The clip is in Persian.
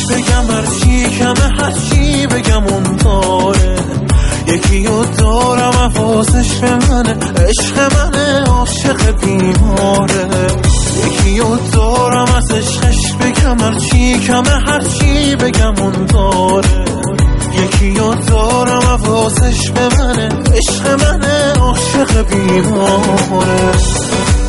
بگم هرچی کمه هرچی بگم اون داره. یکی رو دارم حواسش به منه، عشق منه، عاشق بیماره. یکی رو دارم از عشقش بگم هرچی کمه هرچی بگم اون داره. یکی رو دارم حواسش به منه، عشق منه، عاشق بیماره.